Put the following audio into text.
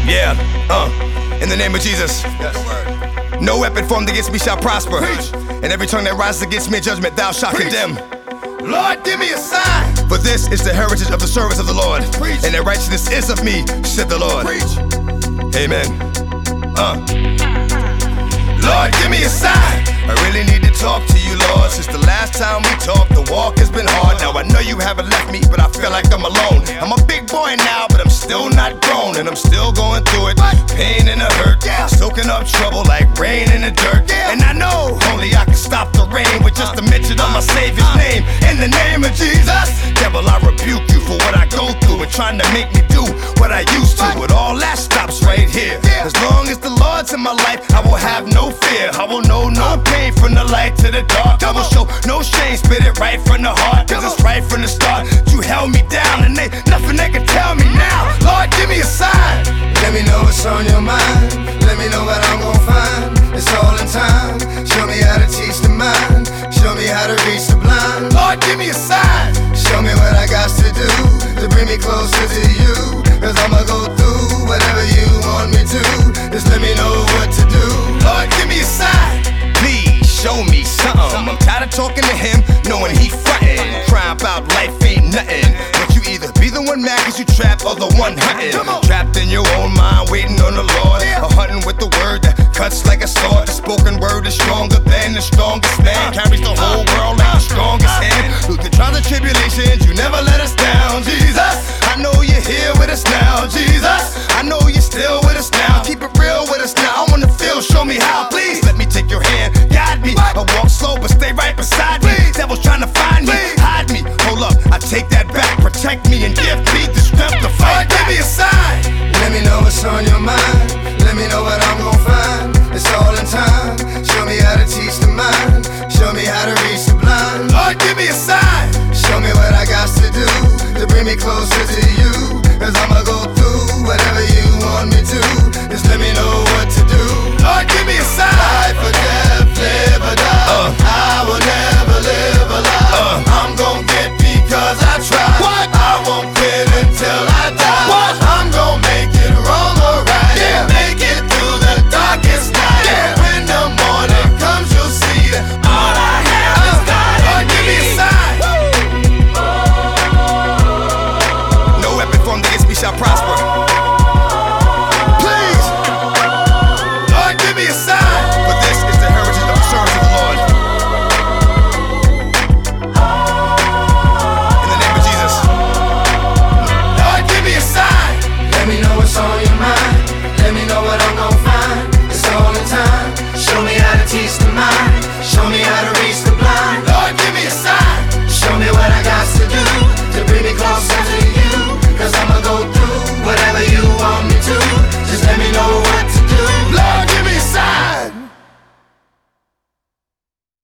Yeah, in the name of Jesus. Yes. No weapon formed against me shall prosper. Preach. And every tongue that rises against me in judgment thou shalt Preach. condemn. Lord, give me a sign. For this is the heritage of the servants of the Lord. Preach. And their righteousness is of me, said the Lord. Preach. Amen. Lord, give me a sign. I really need to talk to you, Lord. Since the last time we talked, the walk has been hard. Now I know you haven't left me, but I feel like I'm alone. I'm a big boy now, but I'm still not grown. And I'm still going through it. Pain and the hurt, soaking up trouble like rain in the dirt. And I know only I can stop the rain with just a mention of my Savior's name. In the name of Jesus, devil, I rebuke you for what I go through and trying to make me do what I used to. But all that stops right here. As long as the Lord's in my life, I will have no fear. I will know no pain from the light to the dark. I will show no shame, spit it right from the heart. Cause it's right from the start. You held me down and ain't nothing they can tell me now. Lord, give me a sign. Let me know what's on your mind. Let me know what I'm gon' find. It's all in time. Show me how to teach the mind. Show me how to reach the blind. Lord, give me a sign. Show me what I got to do to bring me closer to you. Cause I'ma go through whatever you want me to. Just let me know what to do. Lord, give me a sign. Please show me something. I'm tired of talking to him, knowing he frontin'. Crying about life ain't nothing. But you either be the one mad cause you trapped or the one hunting. Trapped in your own mind, waiting on the Lord. Or hunting with the word that cuts like a sword. The spoken word is stronger than the strongest man. Carries the whole world like the strongest hand. Through the trials and tribulations, you never let us down. Jesus, I know you're here with us now. Jesus, I know you're still with us now. Keep it real with us now. I wanna feel, show me how. Please let me take your hand, guide me. I walk slow, but stay right beside me. Devil's trying to find me, hide me. Hold up, I take that back. Protect me and give me the strength to fight. Give me a sign. Let me know what's on your mind. Let me know what I'm gon' find. It's all in time. Show me how to teach the mind. Show me how to reach the blind. Lord, give me a sign. Show me what I got to do to bring me closer to you.